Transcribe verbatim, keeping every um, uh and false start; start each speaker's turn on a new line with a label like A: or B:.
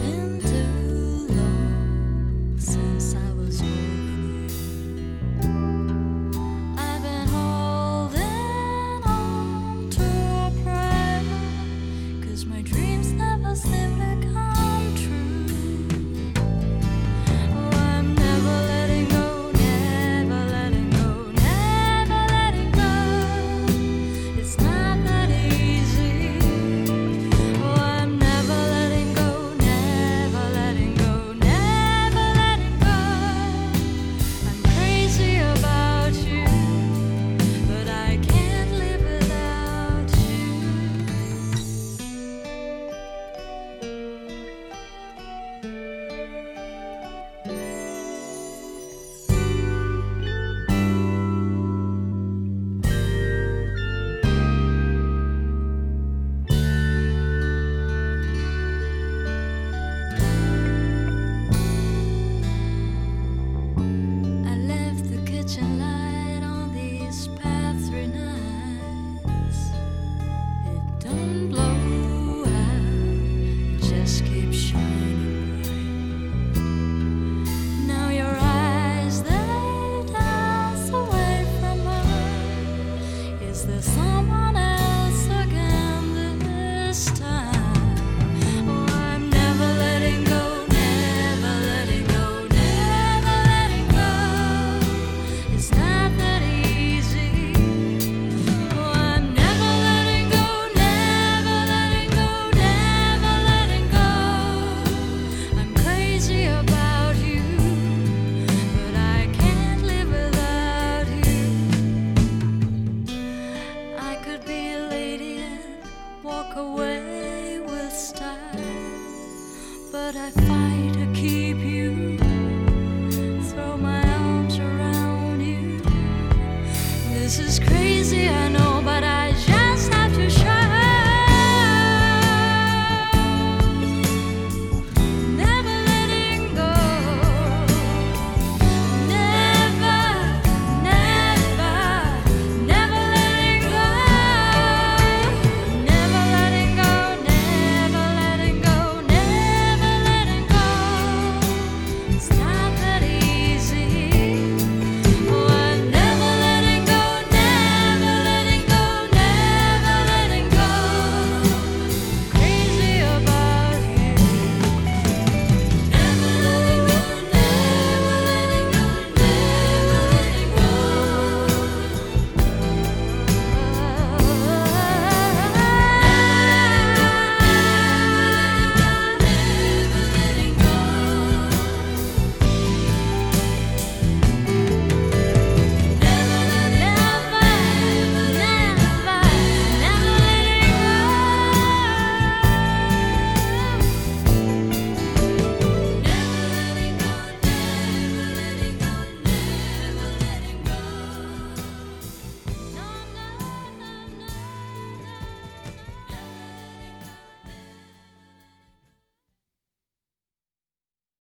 A: been too long since I was holding you. I've been holding on to a prayer, 'cause my dreams never seem to come true. Oh, I'm never letting go, never letting go, never letting go. It's not that easy. Oh, I'm never letting go, never letting go, never letting go. I'm crazy about you, but I can't live without you. I left the kitchen light on these past three nights. It don't blow out, just keeps shining bright. Now your eyes, they dance away from mine. Is there someone else again this time? Oh, I'm never letting go, never letting go, never letting go. It's not that easy. Oh, I'm never letting go, never letting go, never letting go. I'm crazy about you, but I can't live without you. I could be a lady and walk away with style, but I fight to keep you, throw my arms around you. This is crazy, I know.